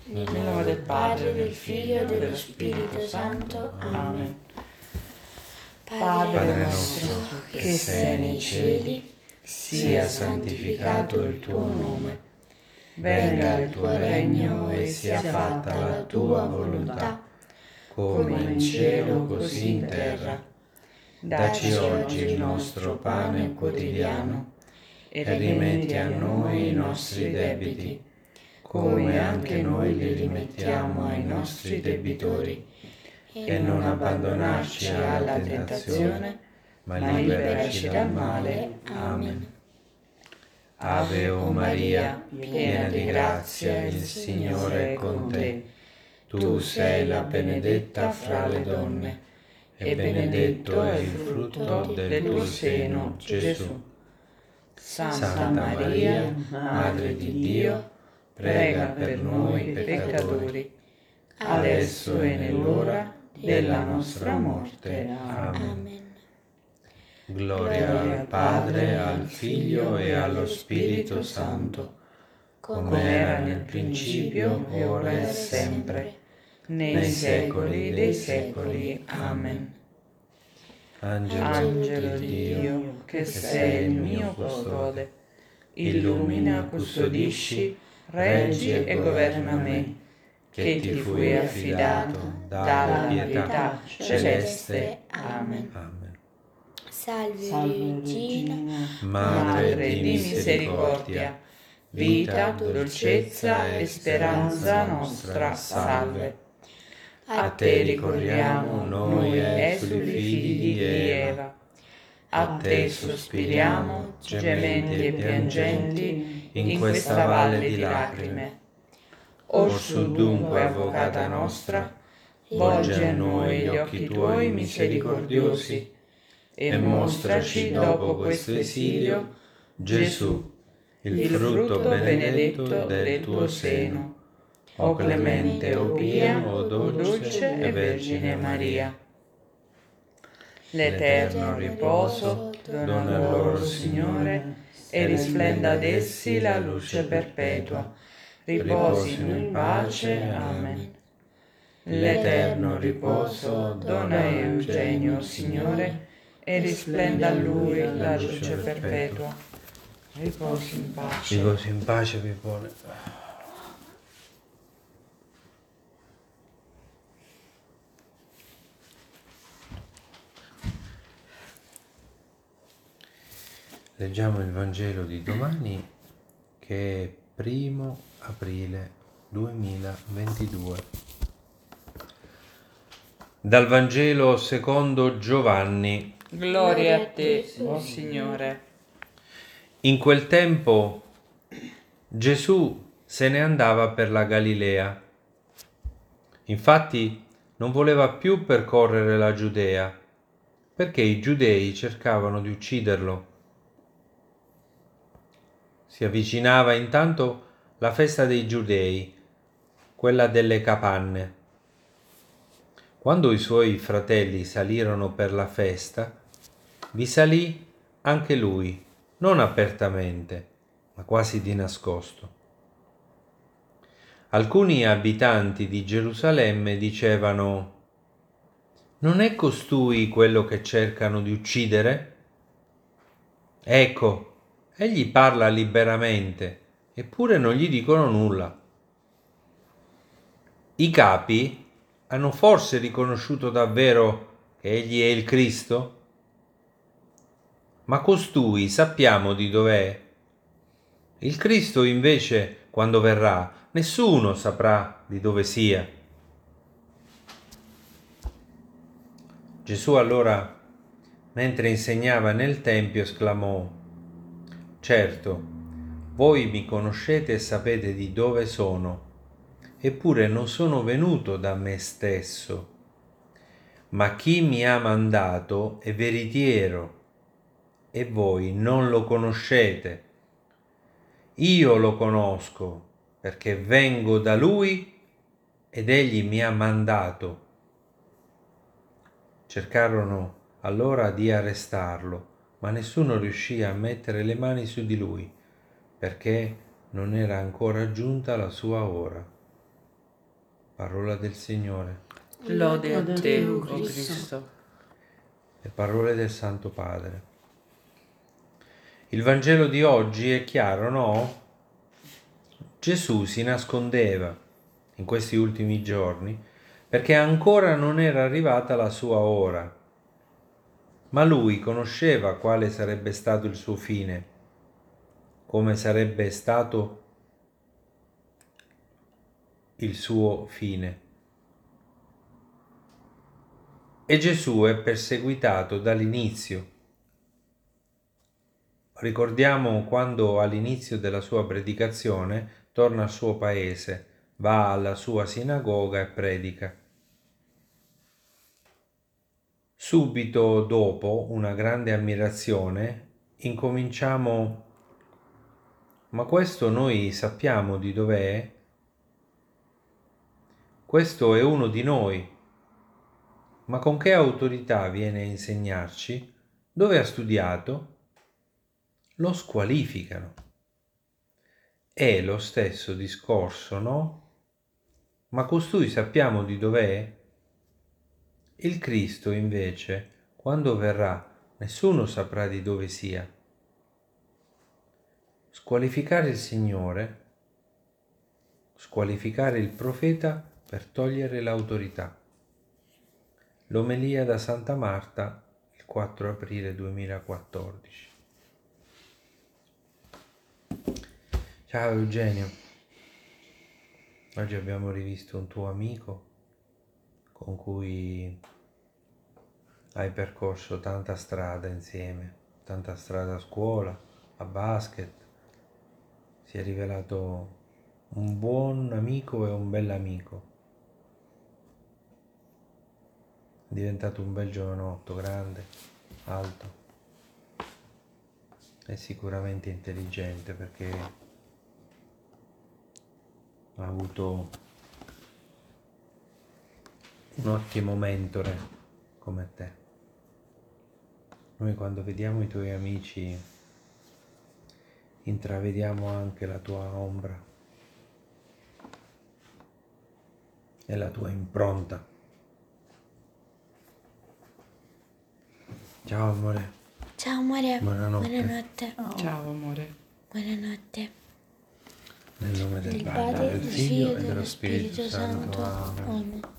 Nel nome del Padre, del Figlio e dello Spirito Santo. Amen. Padre nostro, che sei nei cieli, sia santificato il tuo nome. Venga il tuo regno e sia fatta la tua volontà, come in cielo così in terra. Dacci oggi il nostro pane quotidiano e rimetti a noi i nostri debiti, come anche noi li rimettiamo ai nostri debitori, e non abbandonarci alla tentazione, ma liberaci dal male. Amen. Ave o Maria, piena di grazia, il Signore è con te. Tu sei la benedetta fra le donne, e benedetto è il frutto del tuo seno, Gesù. Santa Maria, Madre di Dio, prega per noi peccatori, adesso e nell'ora della nostra morte. Amen. Gloria al Padre, al Figlio e allo Spirito Santo, come era nel principio, ora e sempre, nei secoli dei secoli. Amen. Angelo di Dio, che sei il mio custode, illumina, custodisci, reggi e governa me, che ti fui affidato dalla pietà celeste. Amen. Salve Regina, Madre di misericordia, vita, dolcezza e speranza nostra, salve. A te ricorriamo noi esuli figli di Eva, a te sospiriamo, gementi e piangenti, in questa valle di lacrime. Orsù dunque, avvocata nostra, volgi a noi gli occhi tuoi misericordiosi, e mostraci dopo questo esilio Gesù, il frutto benedetto del tuo seno. O clemente, o pia, o dolce e Vergine Maria. L'eterno riposo dona loro, Signore, e risplenda ad essi la luce perpetua. Riposino in pace. Amen. L'eterno riposo dona a Eugenio, Signore, e risplenda a lui la luce perpetua. Riposi in pace. Riposi in pace, Pipone. Leggiamo il Vangelo di domani, che è 1 aprile 2022. Dal Vangelo secondo Giovanni. Gloria a te, o Signore. In quel tempo Gesù se ne andava per la Galilea. Infatti non voleva più percorrere la Giudea, perché i giudei cercavano di ucciderlo. Si avvicinava intanto la festa dei Giudei, quella delle capanne. Quando i suoi fratelli salirono per la festa, vi salì anche lui, non apertamente, ma quasi di nascosto. Alcuni abitanti di Gerusalemme dicevano: «Non è costui quello che cercano di uccidere? Ecco, egli parla liberamente, eppure non gli dicono nulla». I capi hanno forse riconosciuto davvero che egli è il Cristo? Ma costui sappiamo di dov'è? Il Cristo invece, quando verrà, nessuno saprà di dove sia. Gesù allora, mentre insegnava nel Tempio, esclamò: «Certo, voi mi conoscete e sapete di dove sono, eppure non sono venuto da me stesso, ma chi mi ha mandato è veritiero e voi non lo conoscete. Io lo conosco perché vengo da lui ed egli mi ha mandato». Cercarono allora di arrestarlo, ma nessuno riuscì a mettere le mani su di lui, perché non era ancora giunta la sua ora. Parola del Signore. Lode a te, o Cristo. Le parole del Santo Padre. Il Vangelo di oggi è chiaro, no? Gesù si nascondeva in questi ultimi giorni perché ancora non era arrivata la sua ora, ma lui conosceva quale sarebbe stato il suo fine, come sarebbe stato il suo fine. E Gesù è perseguitato dall'inizio. Ricordiamo quando all'inizio della sua predicazione torna al suo paese, va alla sua sinagoga e predica. Subito dopo una grande ammirazione incominciamo: ma questo noi sappiamo di dov'è? Questo è uno di noi. Ma con che autorità viene a insegnarci? Dove ha studiato? Lo squalificano. È lo stesso discorso, no? Ma costui sappiamo di dov'è? Il Cristo, invece, quando verrà, nessuno saprà di dove sia. Squalificare il Signore, squalificare il profeta per togliere l'autorità. L'omelia da Santa Marta, il 4 aprile 2014. Ciao Eugenio, oggi abbiamo rivisto un tuo amico con cui hai percorso tanta strada insieme, tanta strada a scuola, a basket. Si è rivelato un buon amico e un bell'amico. È diventato un bel giovanotto, grande, alto e sicuramente intelligente perché ha avuto un ottimo mentore come te. Noi quando vediamo i tuoi amici intravediamo anche la tua ombra e la tua impronta. Ciao amore. Ciao amore. Buonanotte. Buonanotte. Ciao amore. Buonanotte. Nel nome del Del Padre, Padre, del del Figlio Figlio e e dello dello Spirito Spirito Santo. Santo. Amen. Amen.